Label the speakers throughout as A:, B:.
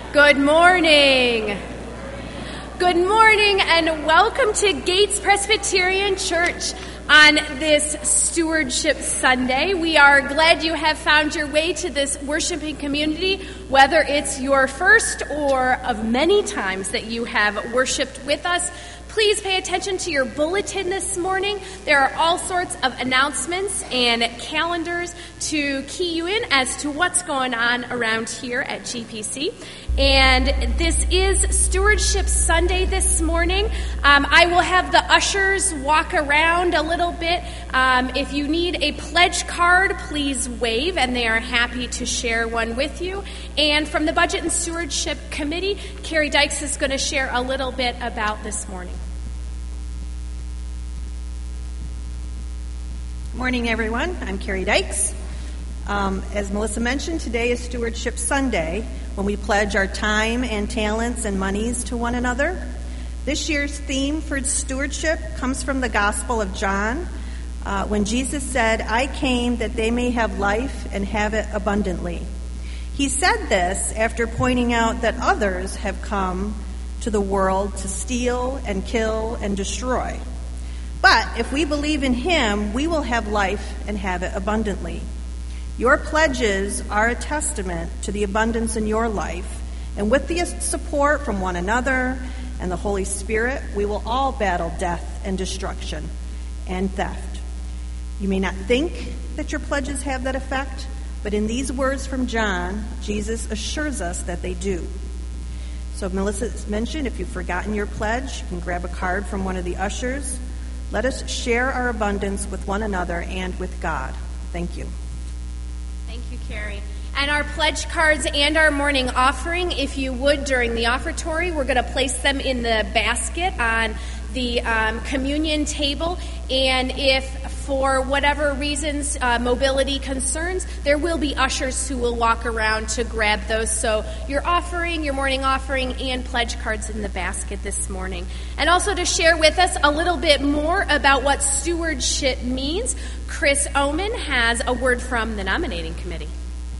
A: Good morning. Good morning and welcome to Gates Presbyterian Church on this Stewardship Sunday. We are glad you have found your way to this worshiping community, whether it's your first or of many times that you have worshiped with us. Please pay attention to your bulletin this morning. There are all sorts of announcements and calendars to key you in as to what's going on around here at GPC. And this is Stewardship Sunday this morning. I will have the ushers walk around a little bit. If you need a pledge card, please wave, and they are happy to share one with you. And from the Budget and Stewardship Committee, Carrie Dykes is going to share a little bit about this morning.
B: Morning, everyone. I'm Carrie Dykes. As Melissa mentioned, today is Stewardship Sunday, when we pledge our time and talents and monies to one another. This year's theme for stewardship comes from the Gospel of John, when Jesus said, "I came that they may have life and have it abundantly." He said this after pointing out that others have come to the world to steal and kill and destroy. But if we believe in him, we will have life and have it abundantly. Your pledges are a testament to the abundance in your life, and with the support from one another and the Holy Spirit, we will all battle death and destruction and theft. You may not think that your pledges have that effect, but in these words from John, Jesus assures us that they do. So Melissa mentioned, if you've forgotten your pledge, you can grab a card from one of the ushers. Let us share our abundance with one another and with God. Thank you.
A: Thank you, Carrie. And our pledge cards and our morning offering, if you would, during the offertory, we're going to place them in the basket on the communion table. And if for whatever reasons, mobility concerns, there will be ushers who will walk around to grab those. So your offering, your morning offering, and pledge cards in the basket this morning. And also to share with us a little bit more about what stewardship means, Chris Oman has a word from the nominating committee.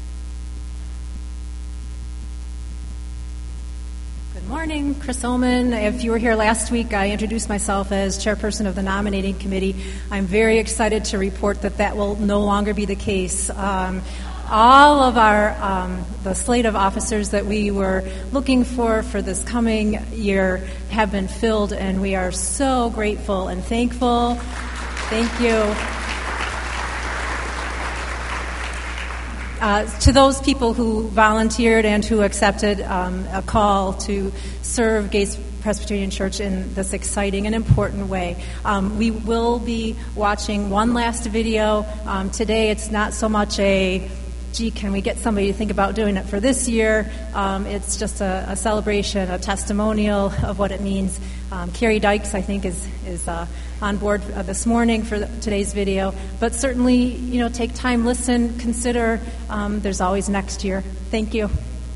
C: Good morning, Chris Oman. If you were here last week, I introduced myself as chairperson of the nominating committee. I'm very excited to report that will no longer be the case. All of the slate of officers that we were looking for this coming year have been filled, and we are so grateful and thankful. Thank you. To those people who volunteered and who accepted a call to serve Gates Presbyterian Church in this exciting and important way. We will be watching one last video. Today it's not so much gee, can we get somebody to think about doing it for this year? It's just a celebration, a testimonial of what it means. Carrie Dykes, I think, is on board this morning for today's video. But certainly, take time, listen, consider. There's always next year. Thank you.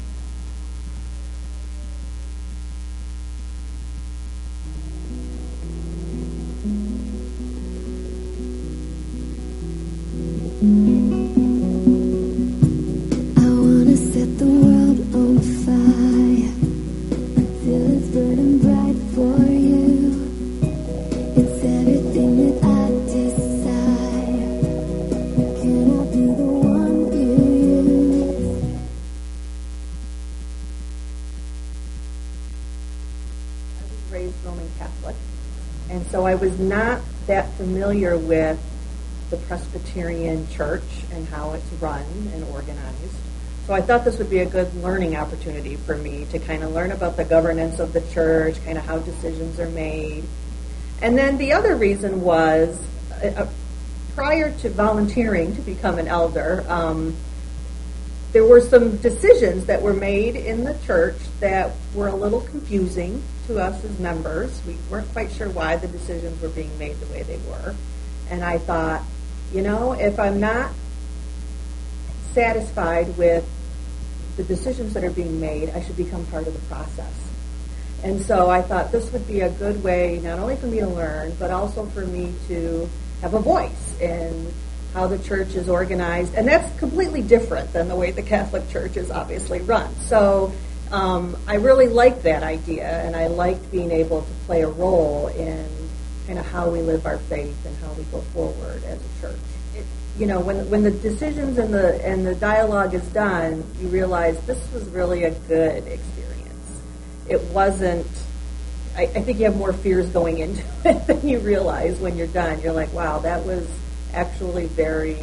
D: I was not that familiar with the Presbyterian Church and how it's run and organized. So I thought this would be a good learning opportunity for me to kind of learn about the governance of the church, kind of how decisions are made. And then the other reason was, prior to volunteering to become an elder, there were some decisions that were made in the church that were a little confusing to us as members. We weren't quite sure why the decisions were being made the way they were. And I thought, if I'm not satisfied with the decisions that are being made, I should become part of the process. And so I thought this would be a good way, not only for me to learn, but also for me to have a voice in how the church is organized. And that's completely different than the way the Catholic Church is obviously run. So I really liked that idea, and I liked being able to play a role in kind of how we live our faith and how we go forward as a church. When the decisions and the dialogue is done, you realize this was really a good experience. It wasn't. I think you have more fears going into it than you realize when you're done. You're like, wow, that was actually very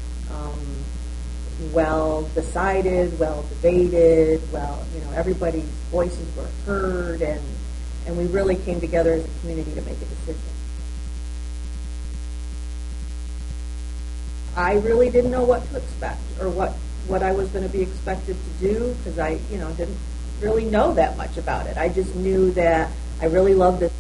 D: well decided, well debated. Everybody's voices were heard, and we really came together as a community to make a decision. I really didn't know what to expect or what I was going to be expected to do, because I didn't really know that much about it. I just knew that I really loved this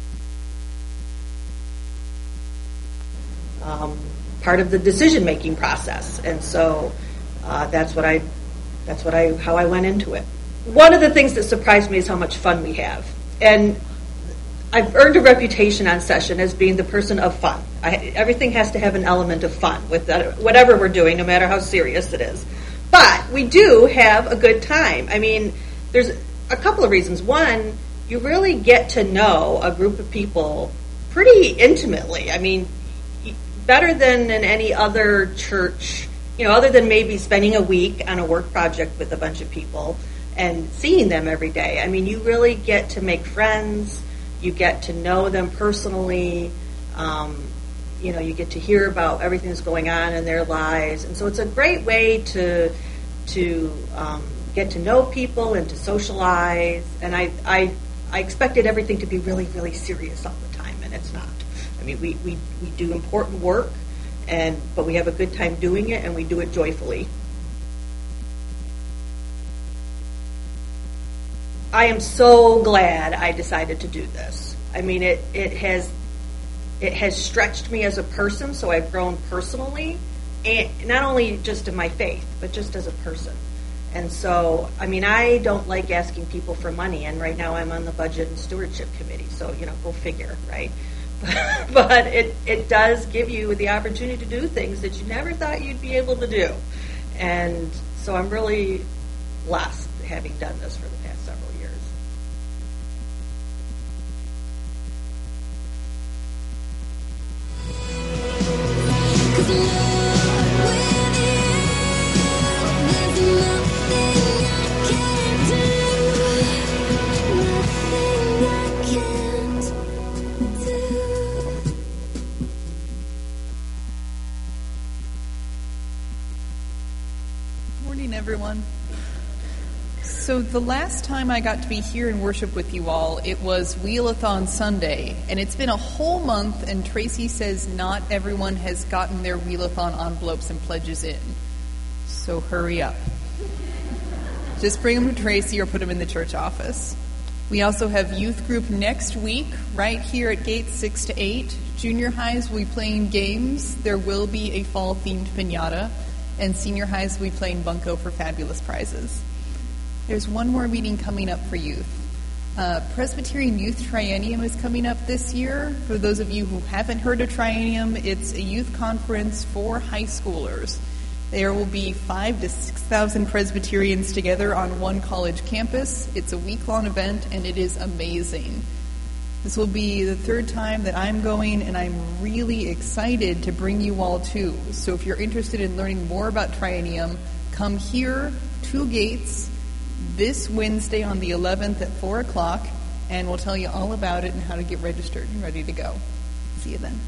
D: part of the decision-making process, and so that's how I went into it. One of the things that surprised me is how much fun we have, and I've earned a reputation on Session as being the person of fun. Everything has to have an element of fun with whatever we're doing, no matter how serious it is. But we do have a good time. I mean, there's a couple of reasons. One, you really get to know a group of people pretty intimately. I mean, better than in any other church, other than maybe spending a week on a work project with a bunch of people and seeing them every day. I mean, you really get to make friends. You get to know them personally. You get to hear about everything that's going on in their lives. And so it's a great way to get to know people and to socialize. And I expected everything to be really, really serious all the time, and it's not. I mean, we do important work, but we have a good time doing it, and we do it joyfully. I am so glad I decided to do this. I mean, it has stretched me as a person, so I've grown personally, and not only just in my faith, but just as a person. And so, I mean, I don't like asking people for money, and right now I'm on the Budget and Stewardship Committee, so, go figure, right? But it does give you the opportunity to do things that you never thought you'd be able to do. And so I'm really blessed having done this for the past several years.
E: Everyone. So the last time I got to be here and worship with you all, it was Wheel-a-thon Sunday, and it's been a whole month, and Tracy says not everyone has gotten their Wheel-a-thon envelopes and pledges in. So hurry up. Just bring them to Tracy or put them in the church office. We also have youth group next week, right here at Gates 6 to 8. Junior highs will be playing games. There will be a fall-themed piñata. And senior highs will be playing bunco for fabulous prizes. There's one more meeting coming up for youth. Presbyterian Youth Triennium is coming up this year. For those of you who haven't heard of Triennium, it's a youth conference for high schoolers. There will be 5,000 to 6,000 Presbyterians together on one college campus. It's a week-long event, and it is amazing. This will be the third time that I'm going, and I'm really excited to bring you all too. So if you're interested in learning more about Triennium, come here to Gates this Wednesday on the 11th at 4 o'clock, and we'll tell you all about it and how to get registered and ready to go. See you then.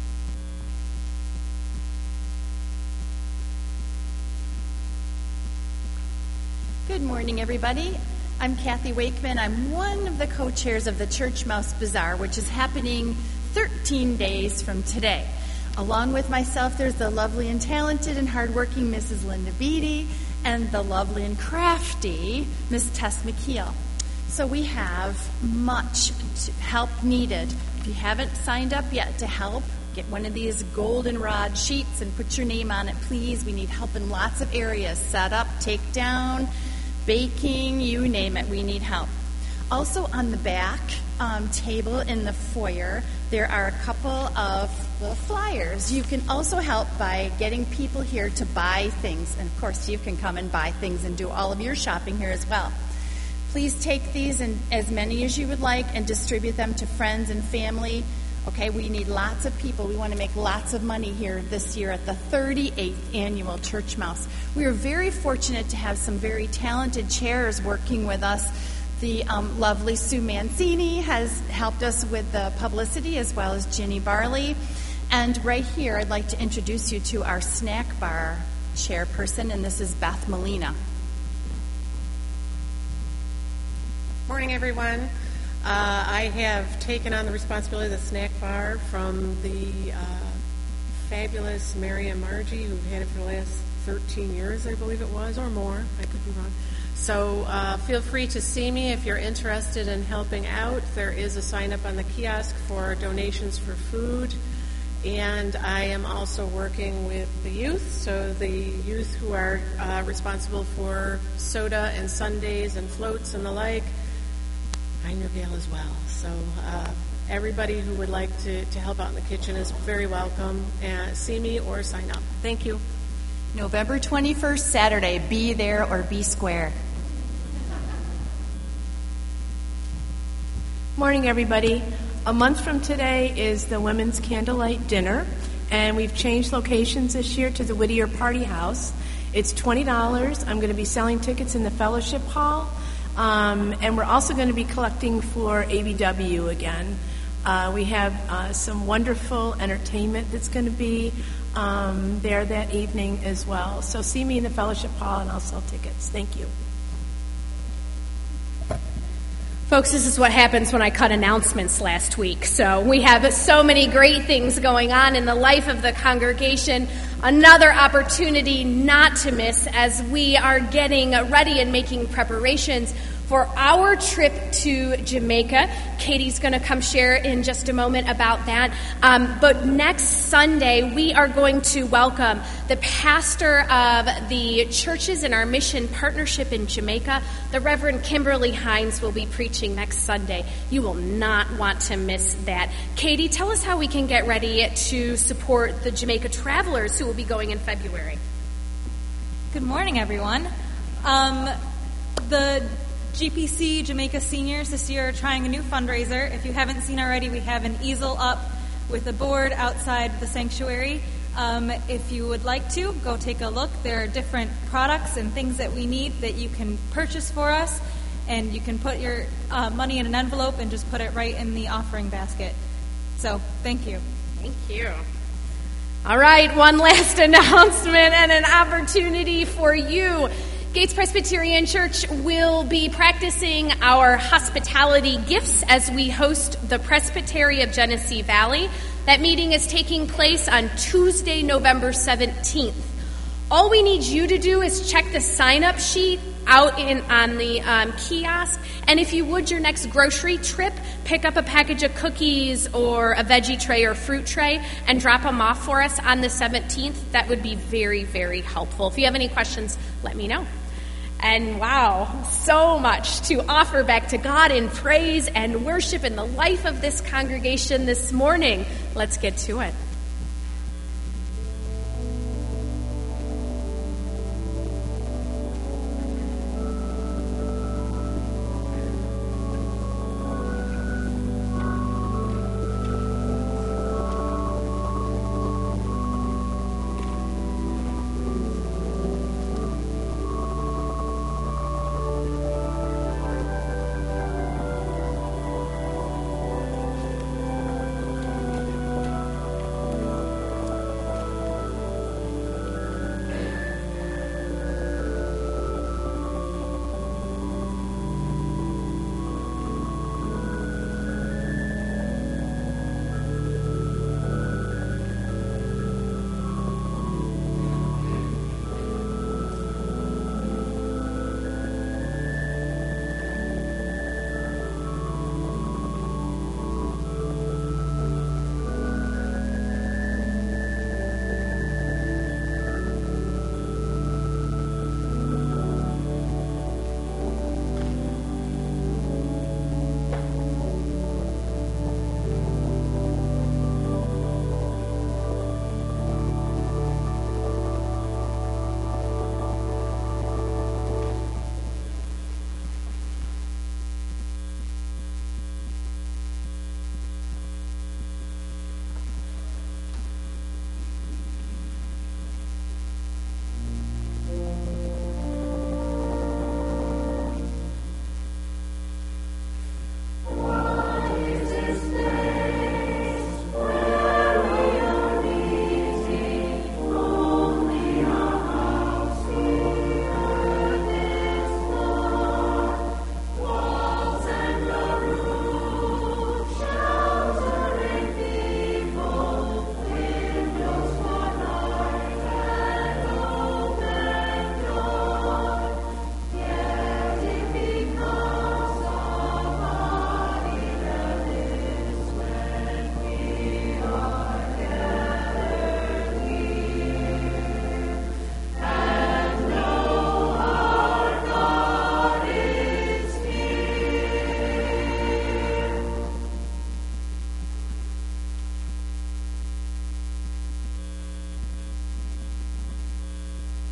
F: Good morning, everybody. I'm Kathy Wakeman. I'm one of the co-chairs of the Church Mouse Bazaar, which is happening 13 days from today. Along with myself, there's the lovely and talented and hardworking Mrs. Linda Beatty and the lovely and crafty Miss Tess McKeel. So we have much help needed. If you haven't signed up yet to help, get one of these goldenrod sheets and put your name on it, please. We need help in lots of areas. Set up, take down, baking, you name it, we need help. Also on the back table in the foyer, there are a couple of little flyers. You can also help by getting people here to buy things. And of course, you can come and buy things and do all of your shopping here as well. Please take these, and as many as you would like, and distribute them to friends and family. Okay, we need lots of people. We want to make lots of money here this year at the 38th Annual Church Mouse. We are very fortunate to have some very talented chairs working with us. The lovely Sue Mancini has helped us with the publicity, as well as Ginny Barley. And right here, I'd like to introduce you to our snack bar chairperson, and this is Beth Molina.
G: Morning, everyone. I have taken on the responsibility of the snack bar from the fabulous Mary and Margie, who've had it for the last 13 years, I believe it was, or more. I could be wrong. So feel free to see me if you're interested in helping out. There is a sign-up on the kiosk for donations for food. And I am also working with the youth, so the youth who are responsible for soda and sundaes and floats and the like. I'm your gal as well. So everybody who would like to help out in the kitchen is very welcome. See me or sign up. Thank you.
F: November 21st, Saturday. Be there or be square.
H: Morning, everybody. A month from today is the Women's Candlelight Dinner, and we've changed locations this year to the Whittier Party House. It's $20. I'm going to be selling tickets in the Fellowship Hall, and we're also going to be collecting for ABW again. We have some wonderful entertainment that's going to be there that evening as well. So see me in the Fellowship Hall, and I'll sell tickets. Thank you.
A: Folks, this is what happens when I cut announcements last week. So we have so many great things going on in the life of the congregation. Another opportunity not to miss as we are getting ready and making preparations for our trip to Jamaica. Katie's going to come share in just a moment about that. But next Sunday, we are going to welcome the pastor of the churches in our mission partnership in Jamaica. The Reverend Kimberly Hines will be preaching next Sunday. You will not want to miss that. Katie, tell us how we can get ready to support the Jamaica travelers who will be going in February.
I: Good morning, everyone. The GPC Jamaica Seniors this year are trying a new fundraiser. If you haven't seen already, we have an easel up with a board outside the sanctuary. If you would like to, go take a look. There are different products and things that we need that you can purchase for us, and you can put your money in an envelope and just put it right in the offering basket. So, thank you.
A: Thank you. All right, one last announcement and an opportunity for you. Gates Presbyterian Church will be practicing our hospitality gifts as we host the Presbytery of Genesee Valley. That meeting is taking place on Tuesday, November 17th. All we need you to do is check the sign-up sheet out on the kiosk. And if you would, your next grocery trip, pick up a package of cookies or a veggie tray or fruit tray and drop them off for us on the 17th. That would be very, very helpful. If you have any questions, let me know. And wow, so much to offer back to God in praise and worship in the life of this congregation this morning. Let's get to it.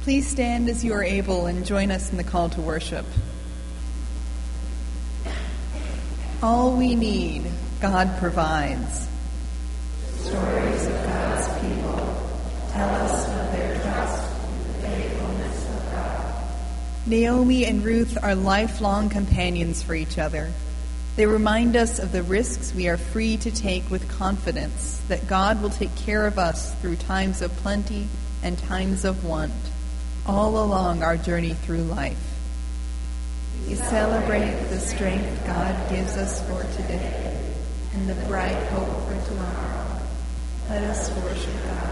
E: Please stand as you are able and join us in the call to worship. All we need, God provides.
J: Stories of God's people tell us of their trust and faithfulness of God.
E: Naomi and Ruth are lifelong companions for each other. They remind us of the risks we are free to take with confidence that God will take care of us through times of plenty and times of want, all along our journey through life. We celebrate the strength God gives us for today and the bright hope for tomorrow. Let us worship God.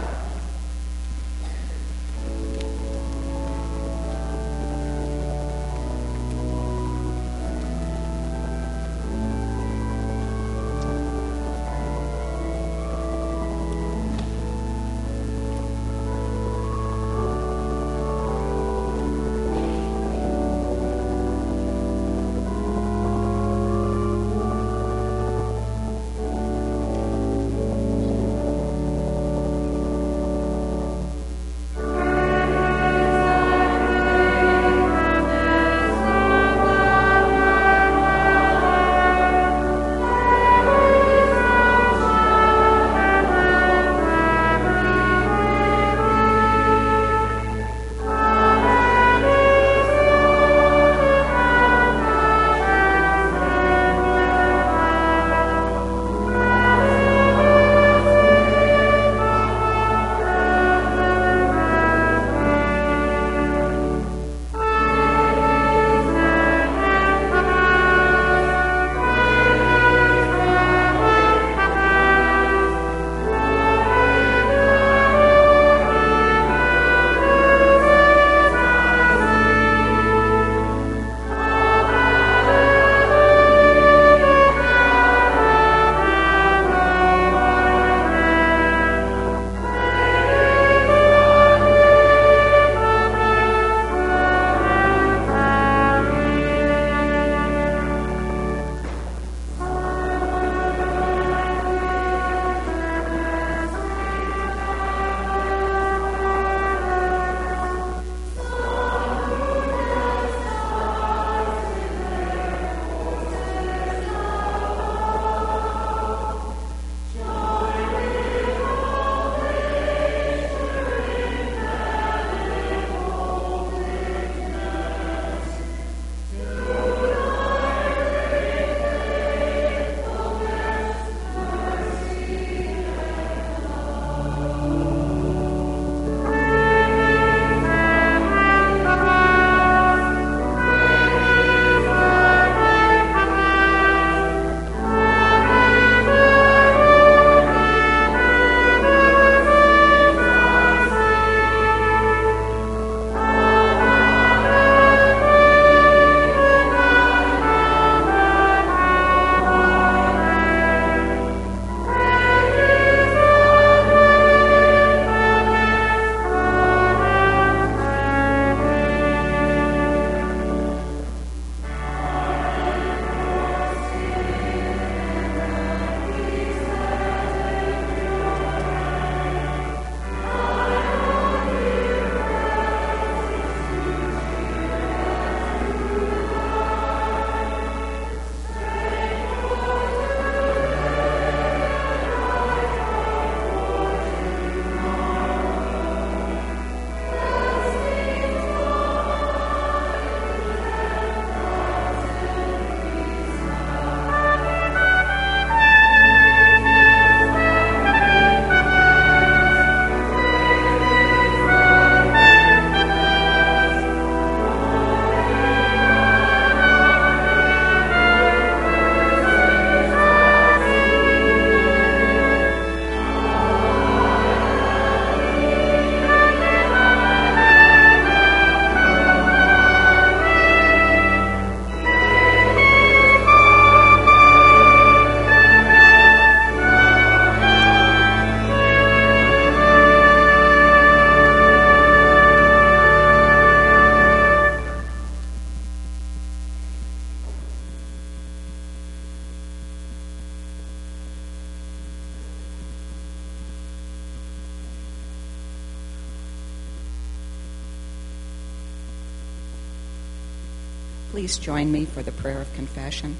K: please join me for the prayer of confession?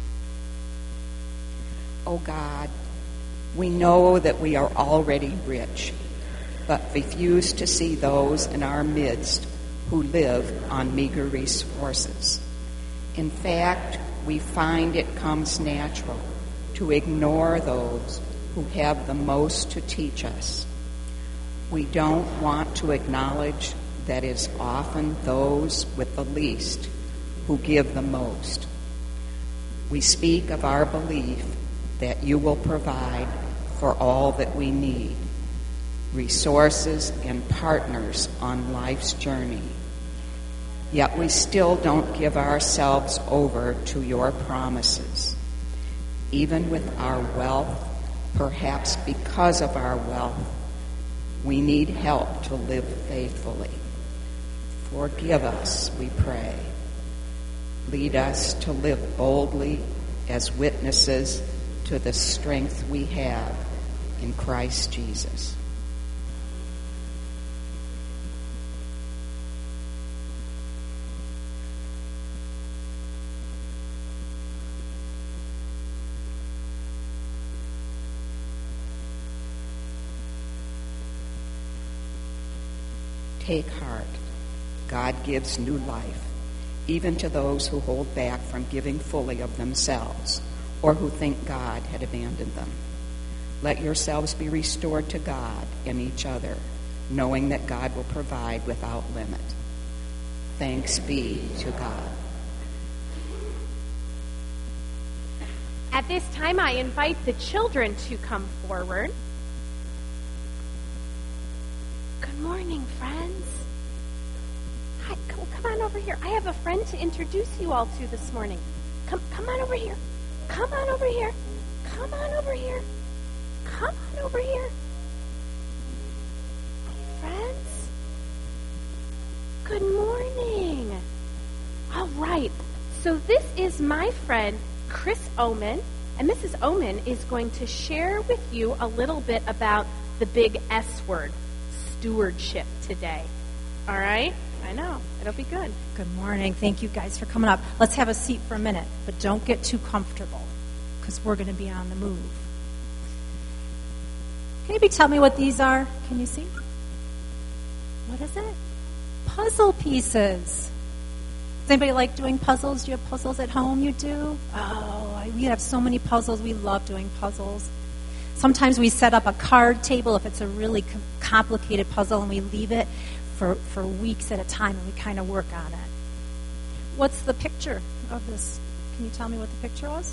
K: Oh God, we know that we are already rich, but refuse to see those in our midst who live on meager resources. In fact, we find it comes natural to ignore those who have the most to teach us. We don't want to acknowledge that it's often those with the least who give the most. We speak of our belief that you will provide for all that we need, resources and partners on life's journey. Yet we still don't give ourselves over to your promises. Even with our wealth, perhaps because of our wealth, we need help to live faithfully. Forgive us, we pray. Lead us to live boldly as witnesses to the strength we have in Christ Jesus. Take heart. God gives new life, even to those who hold back from giving fully of themselves, or who think God had abandoned them. Let yourselves be restored to God and each other, knowing that God will provide without limit. Thanks be to God.
A: At this time, I invite the children to come forward. Good morning, friends. Hi, come on over here. I have a friend to introduce you all to this morning. Come on over here. Come on over here. Come on over here. Come on over here. Friends, good morning. All right. So this is my friend, Chris Oman, and Mrs. Oman is going to share with you a little bit about the big S word, stewardship, today. All right? I know. It'll be good.
C: Good morning. Thank you guys for coming up. Let's have a seat for a minute, but don't get too comfortable because we're going to be on the move. Can you tell me what these are? Can you see? What is it? Puzzle pieces. Does anybody like doing puzzles? Do you have puzzles at home? You do? Oh, we have so many puzzles. We love doing puzzles. Sometimes we set up a card table if it's a really complicated puzzle, and we leave it for weeks at a time, and we kind of work on it. What's the picture of this? Can you tell me what the picture was?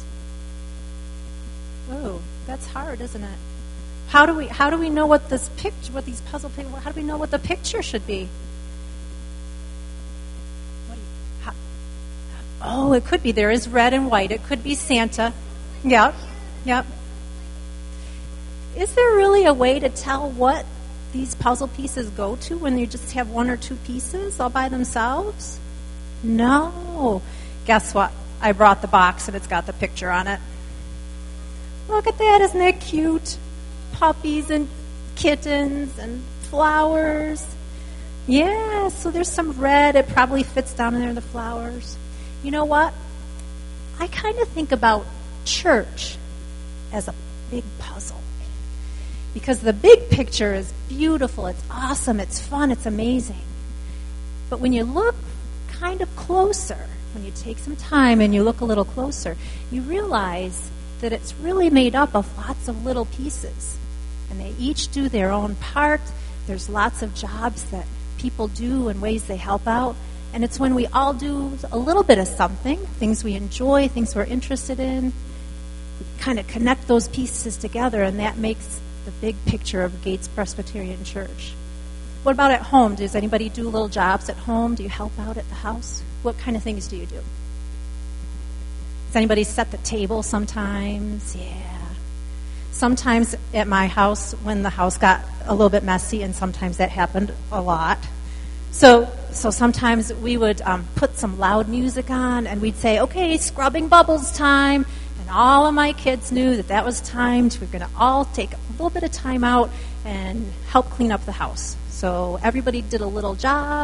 C: Oh, that's hard, isn't it? How do we know what this picture, what these puzzle pieces? How do we know what the picture should be? Oh, it could be. There is red and white. It could be Santa. Yep. Is there really a way to tell what these puzzle pieces go to when you just have one or two pieces all by themselves? No. Guess what? I brought the box and it's got the picture on it. Look at that. Isn't that cute? Puppies and kittens and flowers. Yeah, so there's some red. It probably fits down in there, the flowers. You know what? I kind of think about church as a big puzzle. Because the big picture is beautiful, it's awesome, it's fun, it's amazing. But when you look kind of closer, when you take some time and you look a little closer, you realize that it's really made up of lots of little pieces. And they each do their own part. There's lots of jobs that people do and ways they help out. And it's when we all do a little bit of something, things we enjoy, things we're interested in, we kind of connect those pieces together, and that makes the big picture of Gates Presbyterian Church. What about at home? Does anybody do little jobs at home? Do you help out at the house? What kind of things do you do? Does anybody set the table sometimes? Yeah. Sometimes at my house, when the house got a little bit messy, and sometimes that happened a lot. So sometimes we would put some loud music on, and we'd say, okay, scrubbing bubbles time. And all of my kids knew that was time. We're going to all take a little bit of time out and help clean up the house. So everybody did a little job,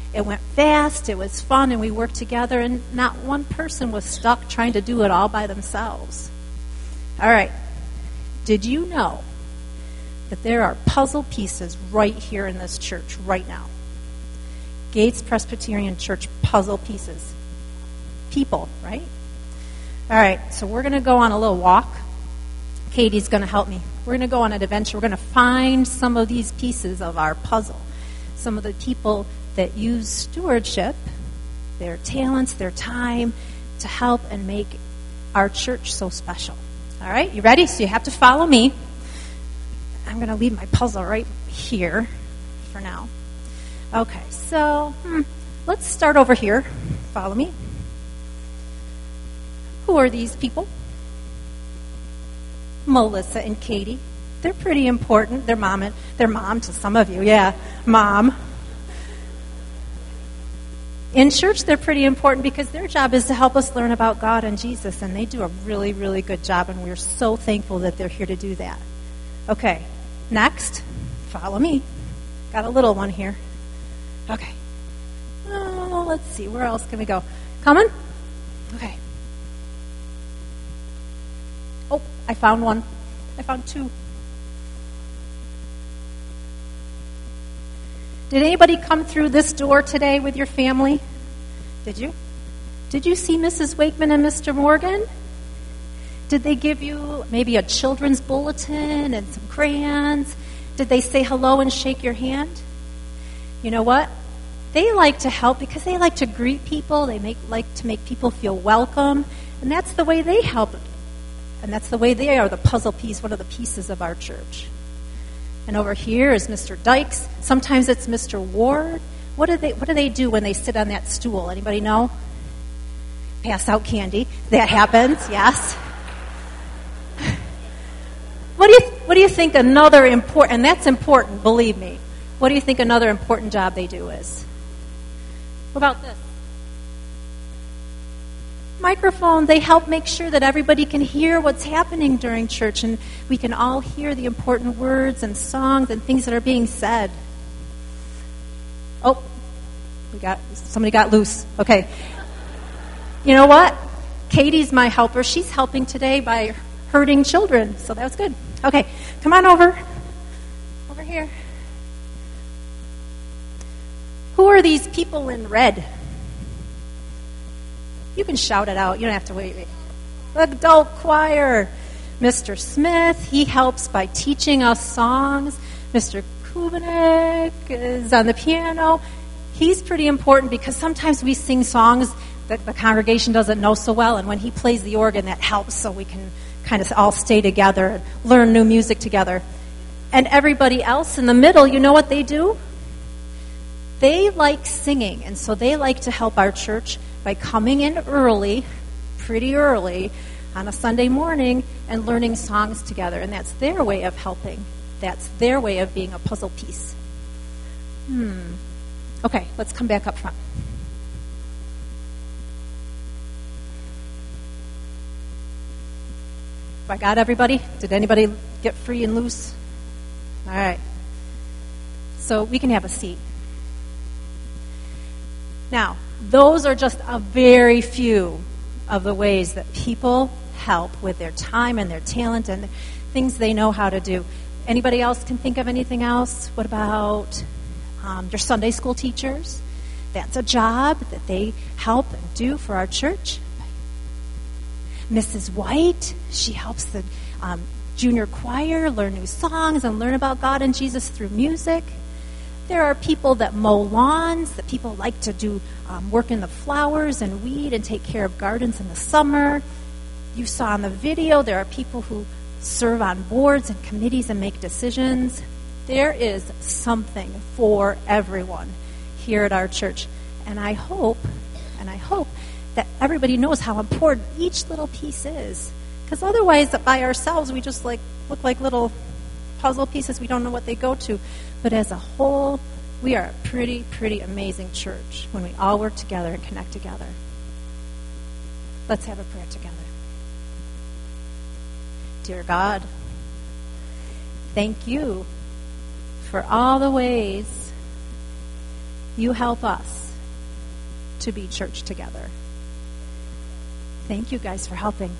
C: It went fast, it was fun, and we worked together, and not one person was stuck trying to do it all by themselves. All right. Did you know that there are puzzle pieces right here in this church right now? Gates Presbyterian Church puzzle pieces. People, right? All right, so we're going to go on a little walk. Katie's going to help me. We're going to go on an adventure. We're going to find some of these pieces of our puzzle. Some of the people that use stewardship, their talents, their time, to help and make our church so special. All right, you ready? So you have to follow me. I'm going to leave my puzzle right here for now. Okay, so let's start over here. Follow me. Who are these people? Melissa and Katie. They're pretty important. They're mom to some of you. Yeah, mom. In church, they're pretty important because their job is to help us learn about God and Jesus, and they do a really, really good job, and we're so thankful that they're here to do that. Okay, next, follow me. Got a little one here. Okay. Oh, let's see, where else can we go? Coming? Okay. Oh, I found one. I found two. Did anybody come through this door today with your family? Did you? Did you see Mrs. Wakeman and Mr. Morgan? Did they give you maybe a children's bulletin and some crayons? Did they say hello and shake your hand? You know what? They like to help because they like to greet people. They like to make people feel welcome. And that's the way they help. And that's the way they are the puzzle piece, one of the pieces of our church. And over here is Mr. Dykes. Sometimes it's Mr. Ward. What do they do when they sit on that stool? Anybody know? Pass out candy. That happens, yes. What do you think another important, and that's important, believe me. What do you think another important job they do is? What about this? Microphone. They help make sure that everybody can hear what's happening during church, and we can all hear the important words and songs and things that are being said. Oh, somebody got loose. Okay. You know what? Katie's my helper. She's helping today by herding children, so that was good. Okay, come on over here. Who are these people in red? You can shout it out. You don't have to wait. Adult choir. Mr. Smith, he helps by teaching us songs. Mr. Kubanek is on the piano. He's pretty important because sometimes we sing songs that the congregation doesn't know so well, and when he plays the organ, that helps so we can kind of all stay together and learn new music together. And everybody else in the middle, you know what they do? They like singing, and so they like to help our church by coming in early, pretty early, on a Sunday morning and learning songs together. And that's their way of helping. That's their way of being a puzzle piece. Okay, let's come back up front. I got everybody? Did anybody get free and loose? All right. So we can have a seat. Now, those are just a very few of the ways that people help with their time and their talent and things they know how to do. Anybody else can think of anything else? What about your Sunday school teachers? That's a job that they help and do for our church. Mrs. White, she helps the junior choir learn new songs and learn about God and Jesus through music. There are people that mow lawns, that people like to do work in the flowers and weed and take care of gardens in the summer. You saw in the video, there are people who serve on boards and committees and make decisions. There is something for everyone here at our church. And I hope that everybody knows how important each little piece is. Because otherwise, by ourselves, we just look like little puzzle pieces. We don't know what they go to. But as a whole, we are a pretty, pretty amazing church when we all work together and connect together. Let's have a prayer together. Dear God, thank you for all the ways You help us to be church together. Thank you guys for helping.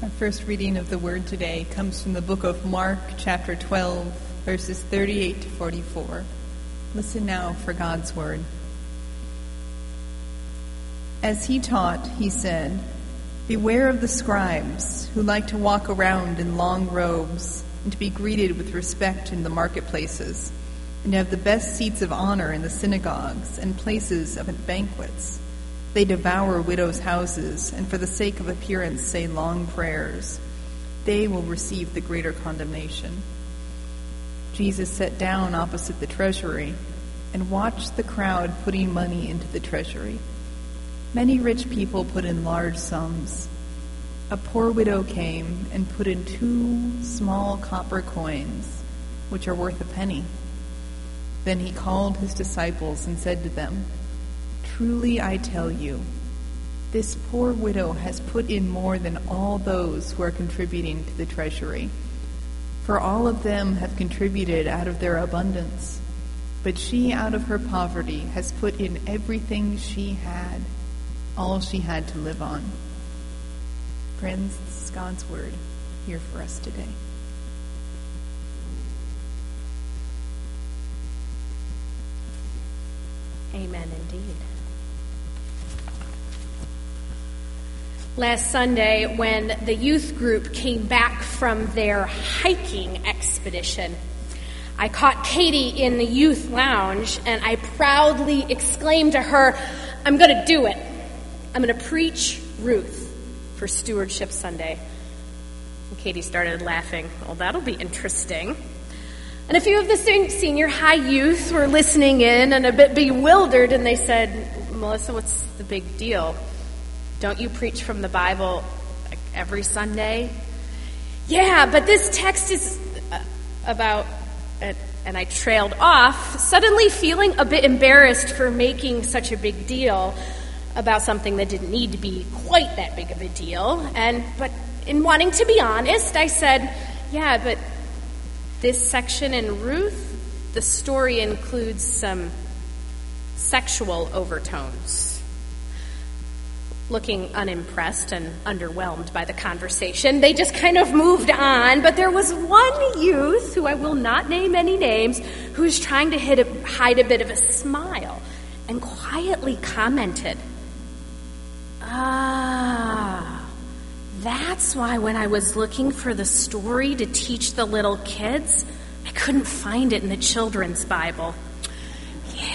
E: Our first reading of the Word today comes from the book of Mark, chapter 12, verses 38 to 44. Listen now for God's Word. As he taught, he said, "Beware of the scribes who like to walk around in long robes and to be greeted with respect in the marketplaces, and to have the best seats of honor in the synagogues and places of banquets. They devour widows' houses, and for the sake of appearance say long prayers. They will receive the greater condemnation." Jesus sat down opposite the treasury and watched the crowd putting money into the treasury. Many rich people put in large sums. A poor widow came and put in 2 small copper coins, which are worth a penny. Then he called his disciples and said to them, "Truly I tell you, this poor widow has put in more than all those who are contributing to the treasury. For all of them have contributed out of their abundance, but she out of her poverty has put in everything she had, all she had to live on." Friends, this is God's Word here for us today.
A: Amen indeed. Last Sunday, when the youth group came back from their hiking expedition, I caught Katie in the youth lounge and I proudly exclaimed to her, "I'm going to do it. I'm going to preach Ruth for Stewardship Sunday." And Katie started laughing. "Well, that'll be interesting." And a few of the senior high youth were listening in and a bit bewildered, and they said, "Melissa, what's the big deal? Don't you preach from the Bible like every Sunday?" "Yeah, but this text is about..." And I trailed off, suddenly feeling a bit embarrassed for making such a big deal about something that didn't need to be quite that big of a deal. But in wanting to be honest, I said, "Yeah, but this section in Ruth, the story includes some sexual overtones." Looking unimpressed and underwhelmed by the conversation, they just kind of moved on. But there was one youth, who I will not name any names, who was trying to hide a bit of a smile and quietly commented, "That's why when I was looking for the story to teach the little kids, I couldn't find it in the children's Bible. Yeah.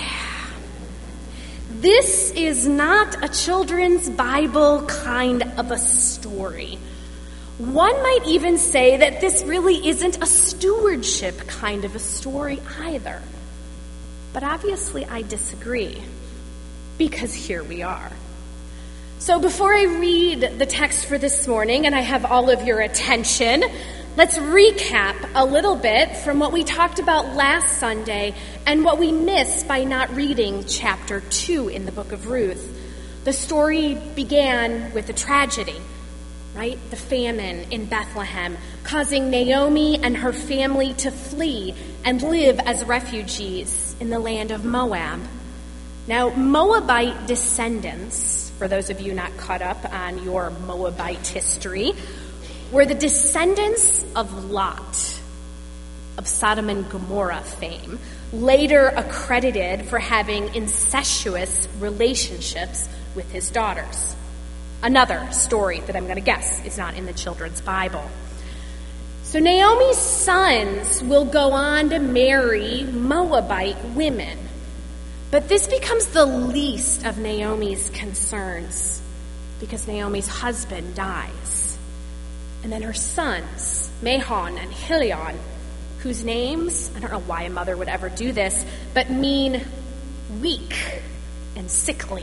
A: This is not a children's Bible kind of a story. One might even say that this really isn't a stewardship kind of a story either. But obviously I disagree, because here we are. So before I read the text for this morning, and I have all of your attention, let's recap a little bit from what we talked about last Sunday and what we missed by not reading chapter 2 in the book of Ruth. The story began with a tragedy, right? The famine in Bethlehem, causing Naomi and her family to flee and live as refugees in the land of Moab. Now, Moabite descendants, for those of you not caught up on your Moabite history, were the descendants of Lot, of Sodom and Gomorrah fame, later accredited for having incestuous relationships with his daughters. Another story that I'm going to guess is not in the children's Bible. So Naomi's sons will go on to marry Moabite women. But this becomes the least of Naomi's concerns because Naomi's husband dies. And then her sons, Mahon and Hilion, whose names, I don't know why a mother would ever do this, but mean weak and sickly.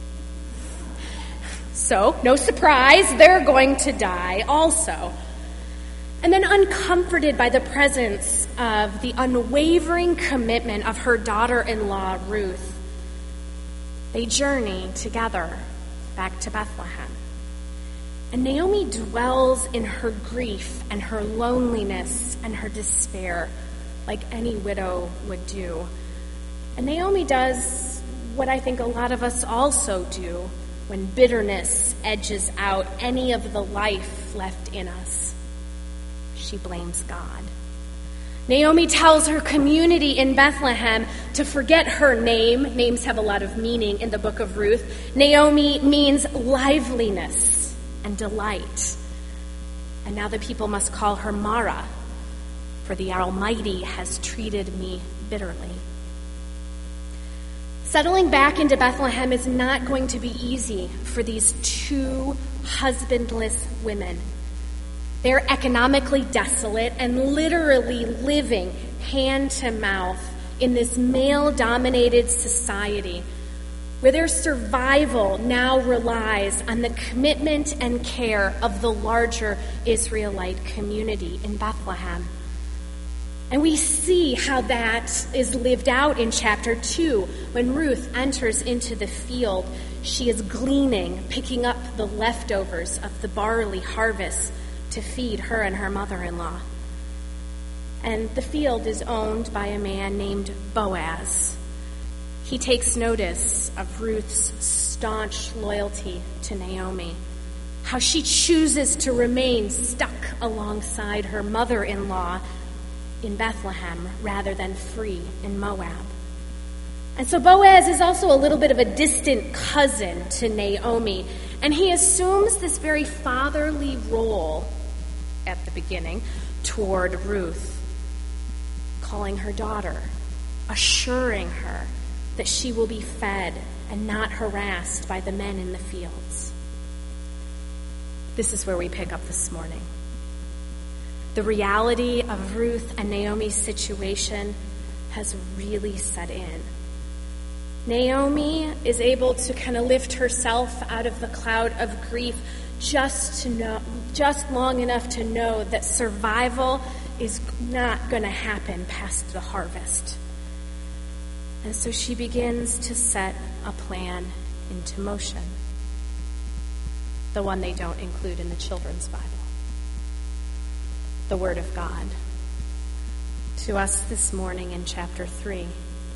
A: So, no surprise, they're going to die also. And then, uncomforted by the presence of the unwavering commitment of her daughter-in-law, Ruth, they journey together back to Bethlehem. And Naomi dwells in her grief and her loneliness and her despair like any widow would do. And Naomi does what I think a lot of us also do when bitterness edges out any of the life left in us, she blames God. Naomi tells her community in Bethlehem to forget her name. Names have a lot of meaning in the book of Ruth. Naomi means liveliness and delight. And now the people must call her Mara, for the Almighty has treated me bitterly. Settling back into Bethlehem is not going to be easy for these two husbandless women. They're economically desolate and literally living hand to mouth in this male-dominated society where their survival now relies on the commitment and care of the larger Israelite community in Bethlehem. And we see how that is lived out in chapter 2. When Ruth enters into the field, she is gleaning, picking up the leftovers of the barley harvest to feed her and her mother-in-law. And the field is owned by a man named Boaz. He takes notice of Ruth's staunch loyalty to Naomi, how she chooses to remain stuck alongside her mother-in-law in Bethlehem rather than free in Moab. And so Boaz is also a little bit of a distant cousin to Naomi, and he assumes this very fatherly role at the beginning toward Ruth, calling her daughter, assuring her that she will be fed and not harassed by the men in the fields. This is where we pick up this morning. The reality of Ruth and Naomi's situation has really set in. Naomi is able to kind of lift herself out of the cloud of grief just long enough to know that survival is not going to happen past the harvest. And so she begins to set a plan into motion, the one they don't include in the children's Bible. The Word of God to us this morning in chapter 3.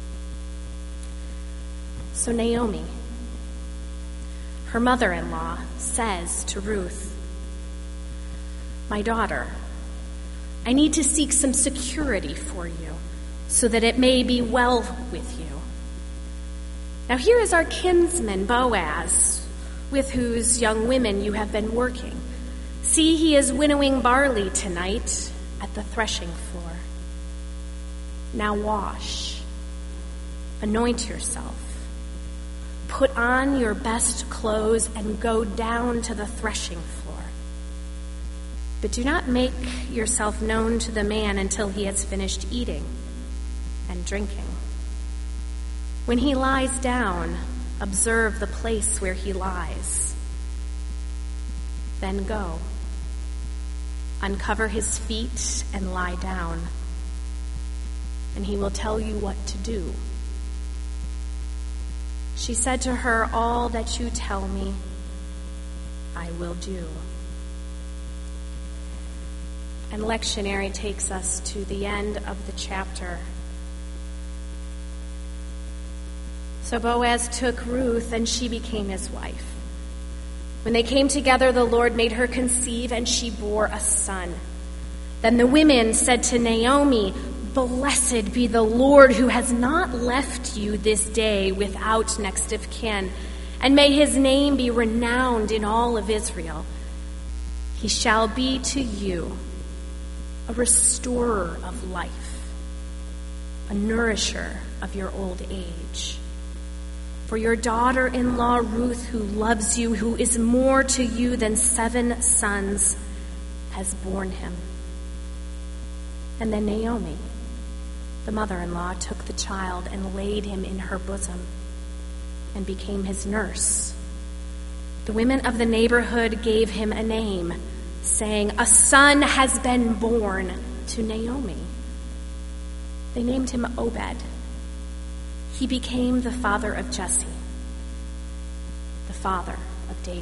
A: So Naomi, her mother-in-law, says to Ruth, "My daughter, I need to seek some security for you so that it may be well with you. Now here is our kinsman Boaz, with whose young women you have been working. See, he is winnowing barley tonight at the threshing floor. Now wash, anoint yourself, put on your best clothes, and go down to the threshing floor. But do not make yourself known to the man until he has finished eating and drinking. When he lies down, observe the place where he lies. Then go, uncover his feet and lie down, and he will tell you what to do." She said to her, "All that you tell me, I will do." And lectionary takes us to the end of the chapter. So Boaz took Ruth, and she became his wife. When they came together, the Lord made her conceive, and she bore a son. Then the women said to Naomi, "Blessed be the Lord who has not left you this day without next of kin, and may his name be renowned in all of Israel. He shall be to you a restorer of life, a nourisher of your old age. For your daughter-in-law Ruth, who loves you, who is more to you than 7 sons, has borne him." And then Naomi, the mother-in-law, took the child and laid him in her bosom and became his nurse. The women of the neighborhood gave him a name, saying, "A son has been born to Naomi." They named him Obed. He became the father of Jesse, the father of David.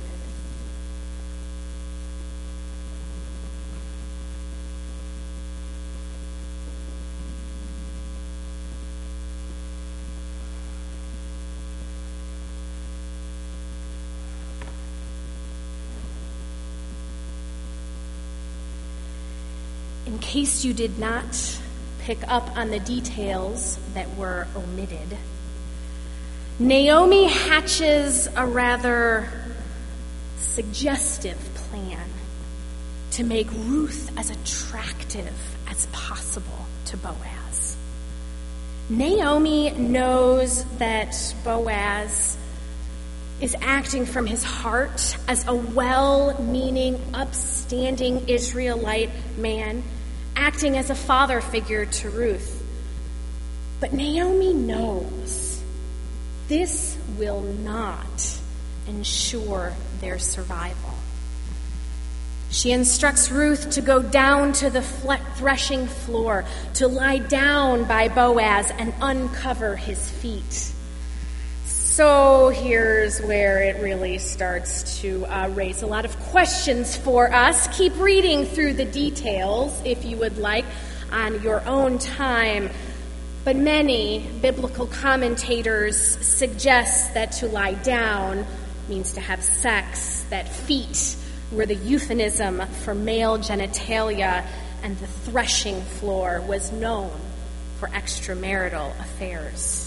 A: In case you did not pick up on the details that were omitted, Naomi hatches a rather suggestive plan to make Ruth as attractive as possible to Boaz. Naomi knows that Boaz is acting from his heart as a well-meaning, upstanding Israelite man, acting as a father figure to Ruth. But Naomi knows this will not ensure their survival. She instructs Ruth to go down to the threshing floor, to lie down by Boaz and uncover his feet. So here's where it really starts to raise a lot of questions for us. Keep reading through the details, if you would like, on your own time. But many biblical commentators suggest that to lie down means to have sex, that feet were the euphemism for male genitalia, and the threshing floor was known for extramarital affairs.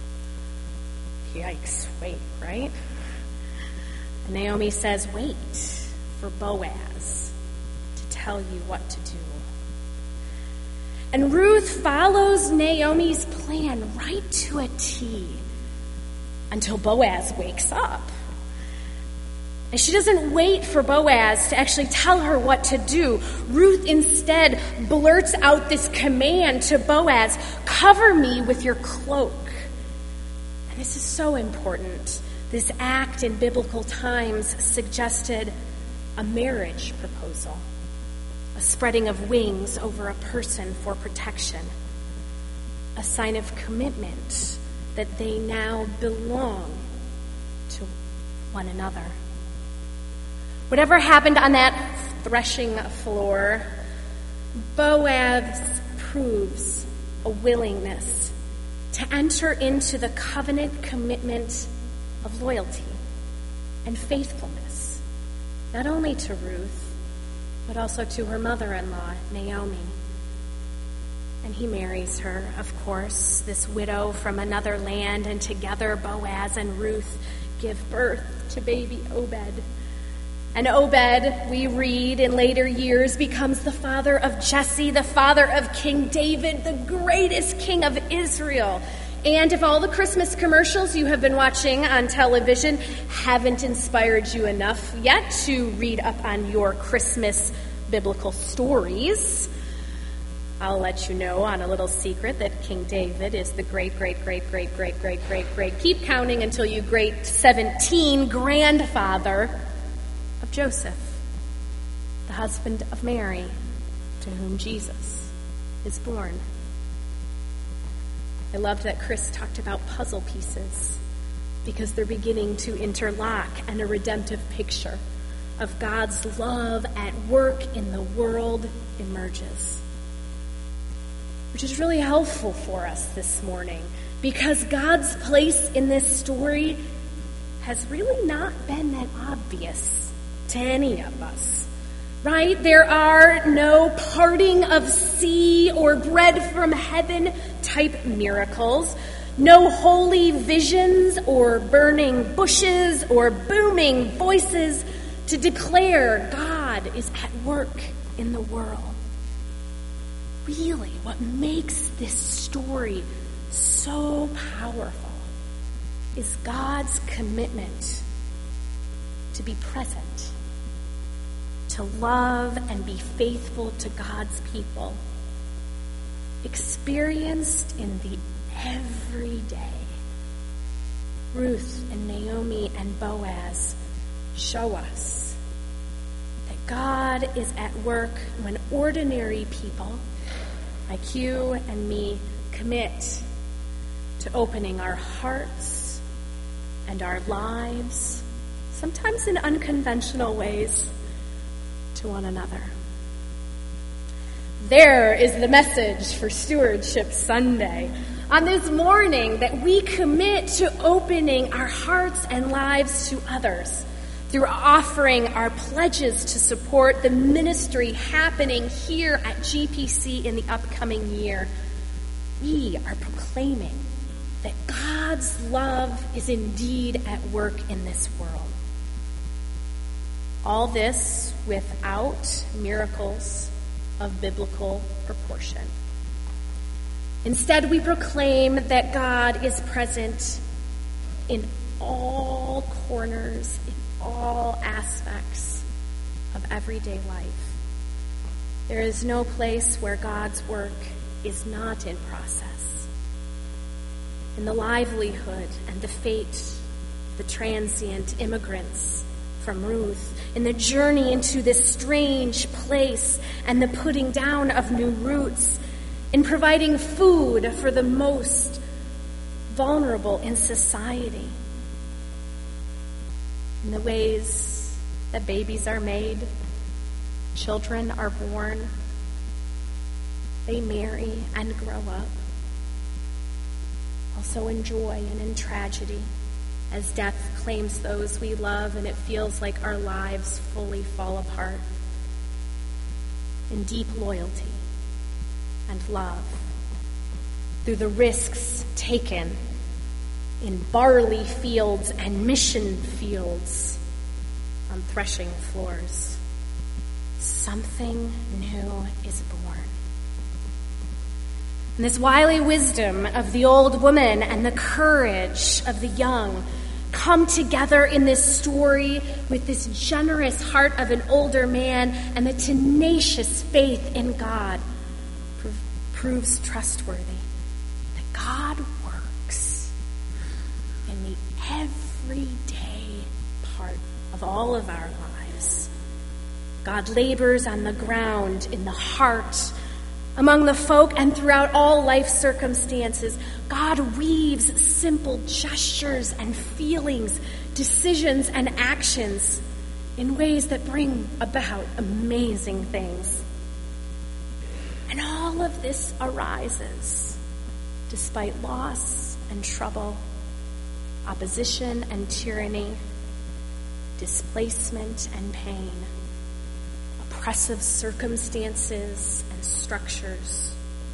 A: Yikes, wait, right? And Naomi says, wait for Boaz to tell you what to do. And Ruth follows Naomi's plan right to a T until Boaz wakes up. And she doesn't wait for Boaz to actually tell her what to do. Ruth instead blurts out this command to Boaz, cover me with your cloak. And this is so important. This act in biblical times suggested a marriage proposal, a spreading of wings over a person for protection, a sign of commitment that they now belong to one another. Whatever happened on that threshing floor, Boaz proves a willingness to enter into the covenant commitment of loyalty and faithfulness, not only to Ruth, but also to her mother-in-law, Naomi. And he marries her, of course, this widow from another land, and together Boaz and Ruth give birth to baby Obed. And Obed, we read in later years, becomes the father of Jesse, the father of King David, the greatest king of Israel. And if all the Christmas commercials you have been watching on television haven't inspired you enough yet to read up on your Christmas biblical stories, I'll let you know on a little secret that King David is the great, keep counting until you great 17 grandfather of Joseph, the husband of Mary, to whom Jesus is born. I loved that Chris talked about puzzle pieces because they're beginning to interlock, and a redemptive picture of God's love at work in the world emerges, which is really helpful for us this morning because God's place in this story has really not been that obvious to any of us, right? There are no parting of sea or bread from heaven type miracles, no holy visions or burning bushes or booming voices to declare God is at work in the world. Really, what makes this story so powerful is God's commitment to be present, to love and be faithful to God's people, experienced in the everyday. Ruth and Naomi and Boaz show us that God is at work when ordinary people like you and me commit to opening our hearts and our lives, sometimes in unconventional ways, to one another. There is the message for Stewardship Sunday. On this morning, that we commit to opening our hearts and lives to others through offering our pledges to support the ministry happening here at GPC in the upcoming year, we are proclaiming that God's love is indeed at work in this world. All this without miracles of biblical proportion. Instead, we proclaim that God is present in all corners, in all aspects of everyday life. There is no place where God's work is not in process. In the livelihood and the fate of the transient immigrants from Ruth, in the journey into this strange place and the putting down of new roots, in providing food for the most vulnerable in society, in the ways that babies are made, children are born, they marry and grow up. Also in joy and in tragedy, as death claims those we love and it feels like our lives fully fall apart. In deep loyalty and love, through the risks taken in barley fields and mission fields, on threshing floors, something new is born. And this wily wisdom of the old woman and the courage of the young come together in this story with this generous heart of an older man and the tenacious faith in God proves trustworthy. That God works in the everyday part of all of our lives. God labors on the ground, in the heart, among the folk, and throughout all life circumstances. God weaves simple gestures and feelings, decisions and actions in ways that bring about amazing things. And all of this arises despite loss and trouble, opposition and tyranny, displacement and pain, oppressive circumstances and structures.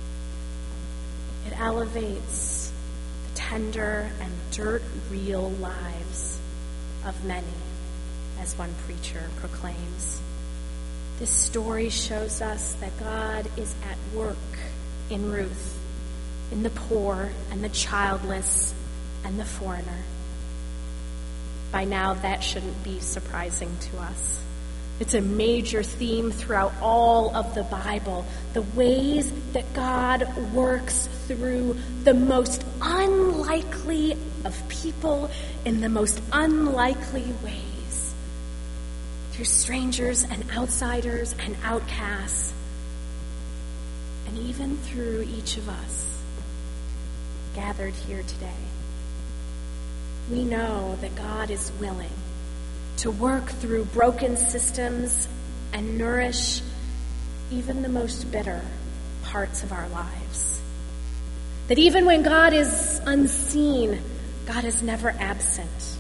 A: It elevates the tender and dirt-real lives of many, as one preacher proclaims. This story shows us that God is at work in Ruth, in the poor and the childless and the foreigner. By now, that shouldn't be surprising to us. It's a major theme throughout all of the Bible, the ways that God works through the most unlikely of people in the most unlikely ways, through strangers and outsiders and outcasts, and even through each of us gathered here today. We know that God is willing to work through broken systems and nourish even the most bitter parts of our lives. That even when God is unseen, God is never absent.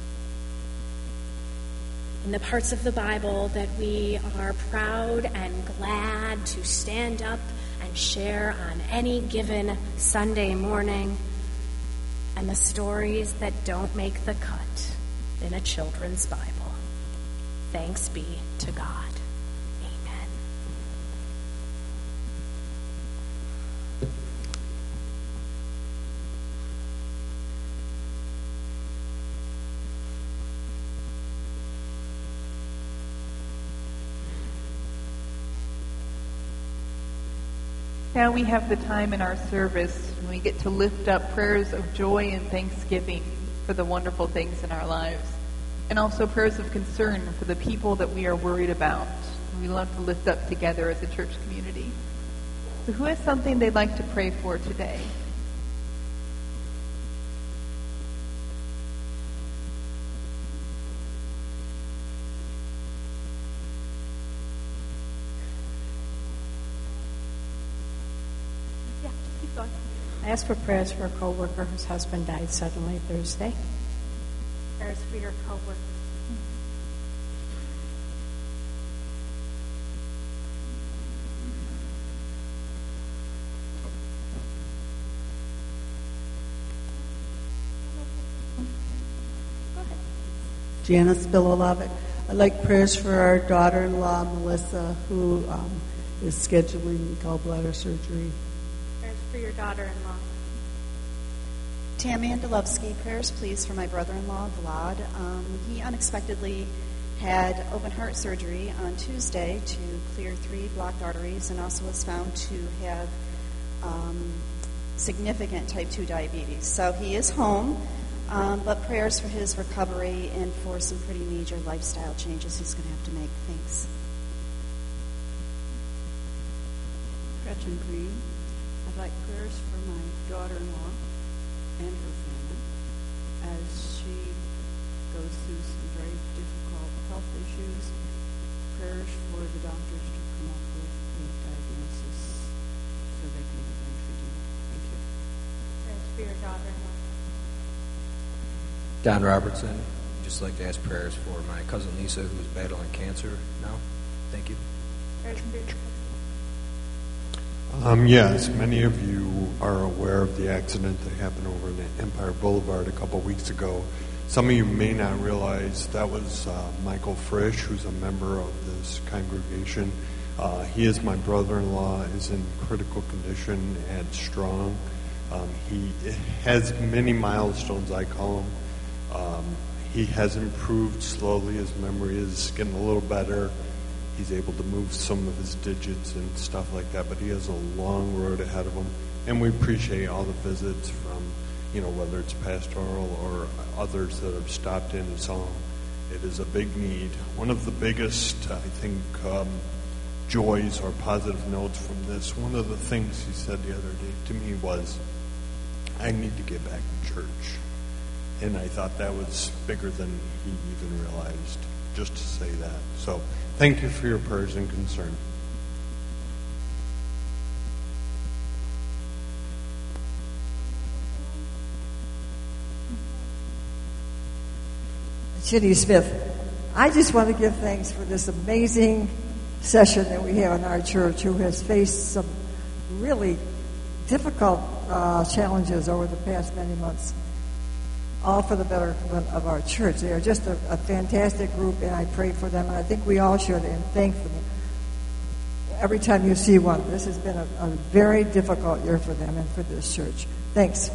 A: In the parts of the Bible that we are proud and glad to stand up and share on any given Sunday morning, and the stories that don't make the cut in a children's Bible. Thanks be to God. Amen.
E: Now we have the time in our service when we get to lift up prayers of joy and thanksgiving for the wonderful things in our lives, and also prayers of concern for the people that we are worried about. We love to lift up together as a church community. So who has something they'd like to pray for today?
L: I asked for prayers for a co-worker whose husband died suddenly Thursday.
A: Prayers for your co-worker.
M: Janice Bilalovic. I'd like prayers for our daughter-in-law, Melissa, who is scheduling gallbladder surgery.
I: Prayers for your daughter-in-law.
N: Tammy Andolovsky, prayers please for my brother-in-law, Vlad. He unexpectedly had open heart surgery on Tuesday to clear 3 blocked arteries and also was found to have significant type 2 diabetes. So he is home, but prayers for his recovery and for some pretty major lifestyle changes he's going to have to make. Thanks.
O: Gretchen Green. I'd like prayers for my daughter-in-law and her family as she goes through some very difficult health issues. Prayers for the doctors to come up with a diagnosis so they can eventually do it. Thank you.
I: Prayers for your daughter-in-law.
P: Don Robertson. Just like to ask prayers for my cousin Lisa, who's battling cancer now. Thank you.
I: Prayers for your
Q: Yes, many of you are aware of the accident that happened over in Empire Boulevard a couple weeks ago. Some of you may not realize that was Michael Frisch, who's a member of this congregation. He is my brother-in-law, is in critical condition and strong. He has many milestones, I call them. He has improved slowly. His memory is getting a little better. He's able to move some of his digits and stuff like that, but he has a long road ahead of him. And we appreciate all the visits from, whether it's pastoral or others that have stopped in and saw him. It is a big need. One of the biggest, I think, joys or positive notes from this, one of the things he said the other day to me was, I need to get back to church. And I thought that was bigger than he even realized, just to say that. So thank you for your prayers and concern.
R: Ginny Smith. I just want to give thanks for this amazing session that we have in our church, who has faced some really difficult challenges over the past many months, all for the betterment of our church. They are just a fantastic group, and I pray for them, and I think we all should, and thank them every time you see one. This has been a very difficult year for them and for this church. Thanks.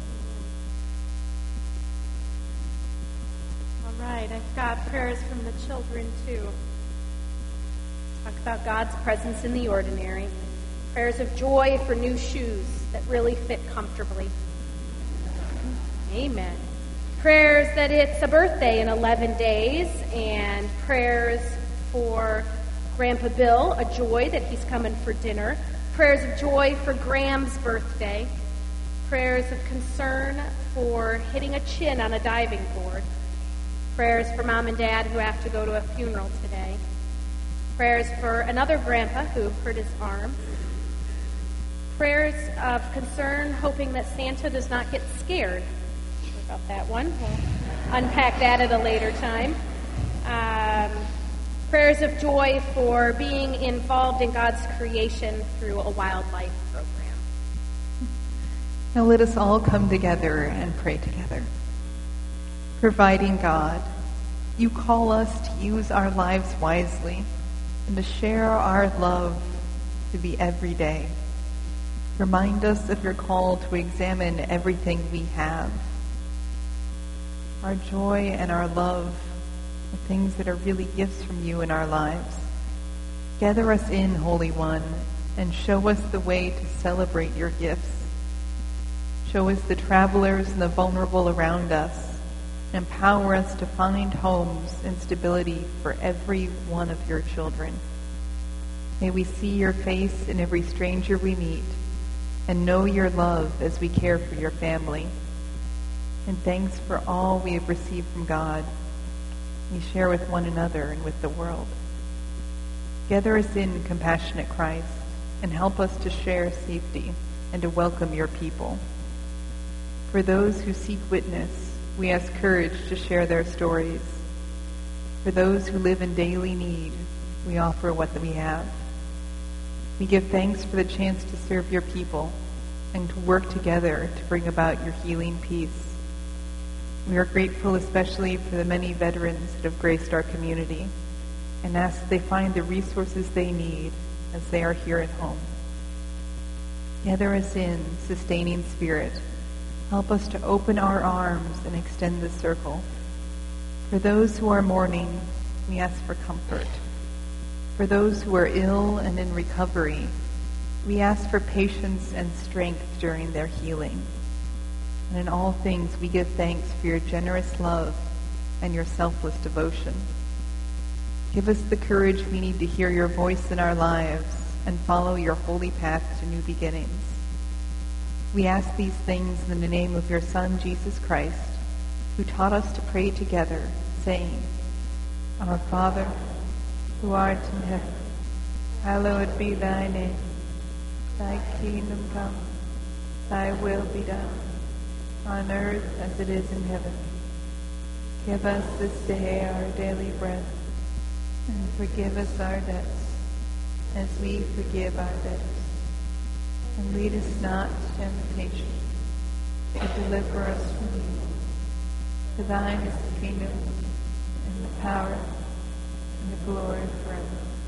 I: All right, I've got prayers from the children, too.
A: Talk about God's presence in the ordinary. Prayers of joy for new shoes that really fit comfortably. Amen. Prayers that it's a birthday in 11 days, and prayers for Grandpa Bill, a joy that he's coming for dinner. Prayers of joy for Graham's birthday. Prayers of concern for hitting a chin on a diving board. Prayers for Mom and Dad who have to go to a funeral today. Prayers for another grandpa who hurt his arm. Prayers of concern, hoping that Santa does not get scared. About that one. We'll unpack that at a later time. Prayers of joy for being involved in God's creation through a wildlife program.
E: Now let us all come together and pray together. Providing God, you call us to use our lives wisely and to share our love to be every day. Remind us of your call to examine everything we have. Our joy and our love, the things that are really gifts from you in our lives. Gather us in, Holy One, and show us the way to celebrate your gifts. Show us the travelers and the vulnerable around us. Empower us to find homes and stability for every one of your children. May we see your face in every stranger we meet and know your love as we care for your family. And thanks for all we have received from God, we share with one another and with the world. Gather us in, compassionate Christ, and help us to share safety and to welcome your people. For those who seek witness, we ask courage to share their stories. For those who live in daily need, we offer what we have. We give thanks for the chance to serve your people and to work together to bring about your healing peace.
S: We are grateful especially for the many veterans that have graced our community and ask that they find the resources they need as they are here at home. Gather us in, sustaining spirit. Help us to open our arms and extend the circle. For those who are mourning, we ask for comfort. For those who are ill and in recovery, we ask for patience and strength during their healing. And in all things, we give thanks for your generous love and your selfless devotion. Give us the courage we need to hear your voice in our lives and follow your holy path to new beginnings. We ask these things in the name of your Son, Jesus Christ, who taught us to pray together, saying, Our Father, who art in heaven, hallowed be thy name. Thy kingdom come, thy will be done, on earth as it is in heaven. Give us this day our daily bread, and forgive us our debts, as we forgive our debtors. And lead us not to temptation, but deliver us from evil. For thine is the kingdom, and the power, and the glory forever.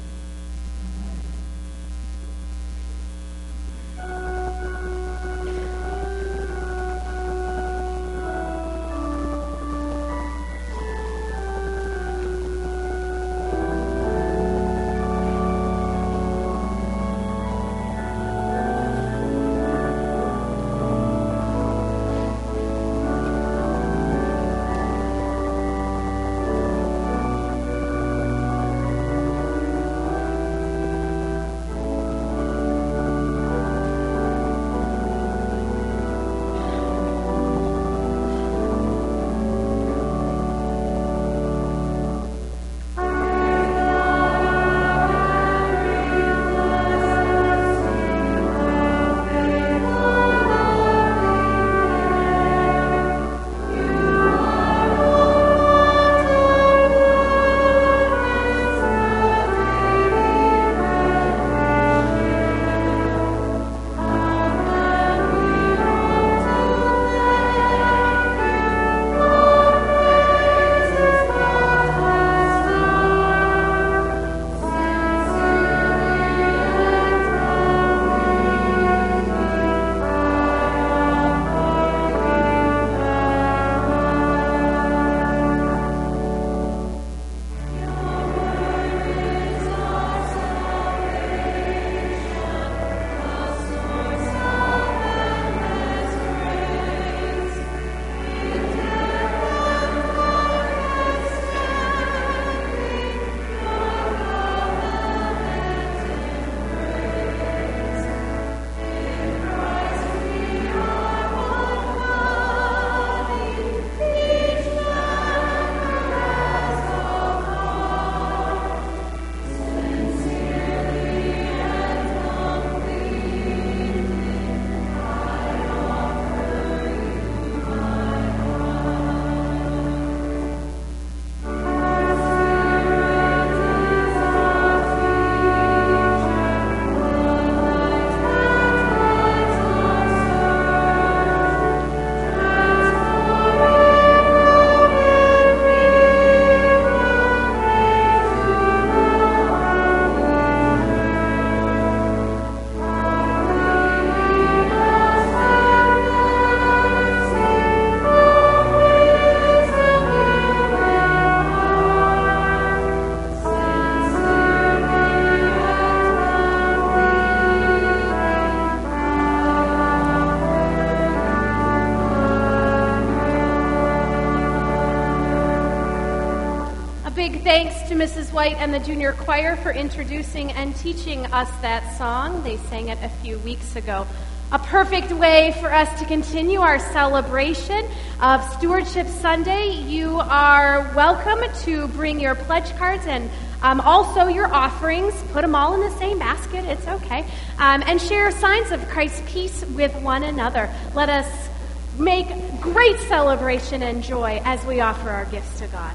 A: Thanks to Mrs. White and the junior choir for introducing and teaching us that song. They sang it a few weeks ago. A perfect way for us to continue our celebration of Stewardship Sunday. You are welcome to bring your pledge cards and also your offerings. Put them all in the same basket. It's okay. And share signs of Christ's peace with one another. Let us make great celebration and joy as we offer our gifts to God.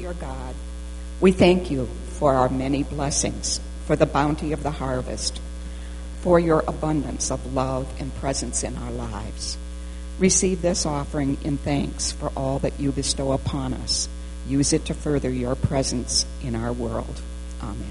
K: your God. We thank you for our many blessings, for the bounty of the harvest, for your abundance of love and presence in our lives. Receive this offering in thanks for all that you bestow upon us. Use it to further your presence in our world. Amen.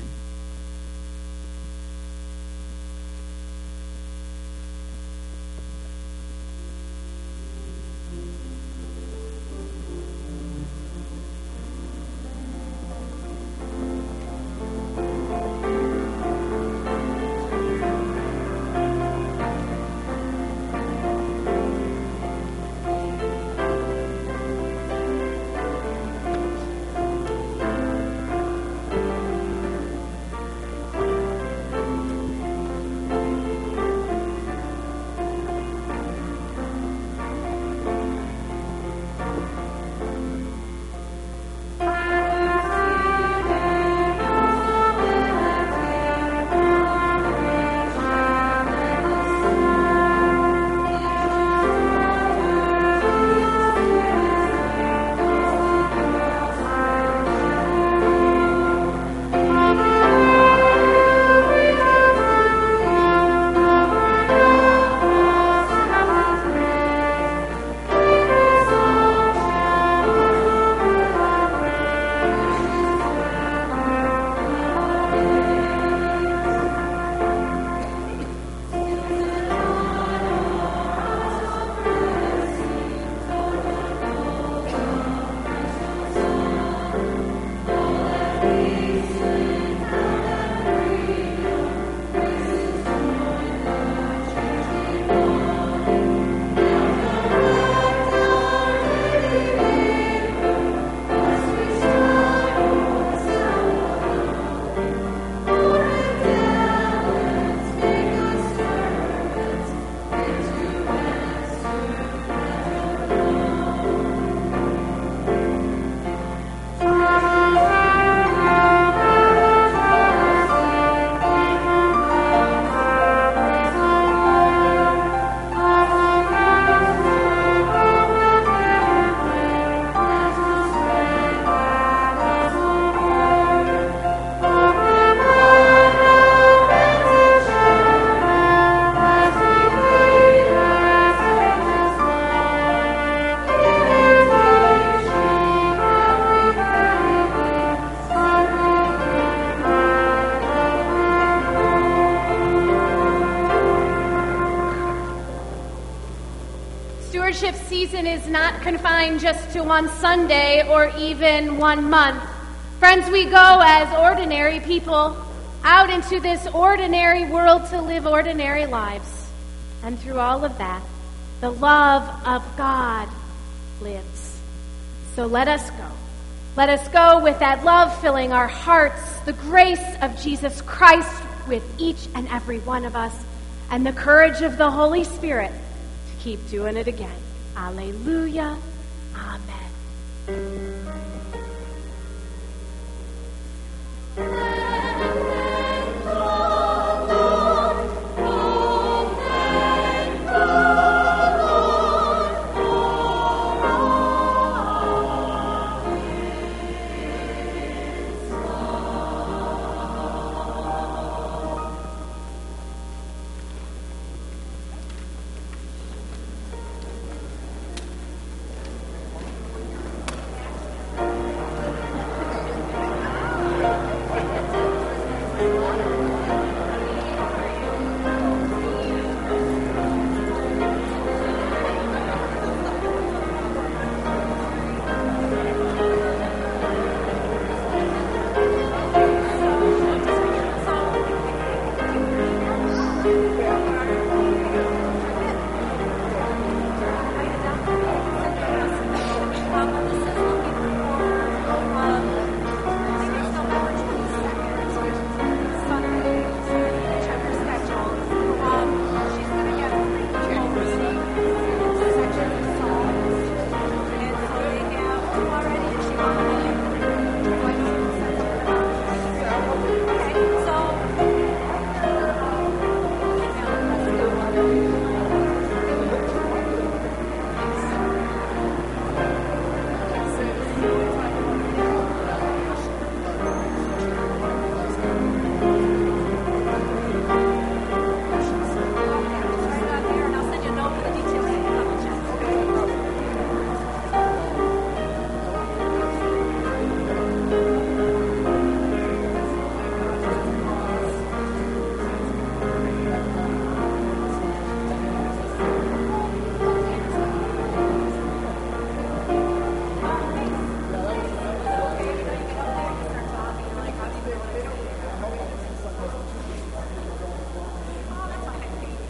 A: Stewardship season is not confined just to one Sunday or even 1 month. Friends, we go as ordinary people out into this ordinary world to live ordinary lives. And through all of that, the love of God lives. So let us go. Let us go with that love filling our hearts, the grace of Jesus Christ with each and every one of us, and the courage of the Holy Spirit to keep doing it again. Alleluia. Amen.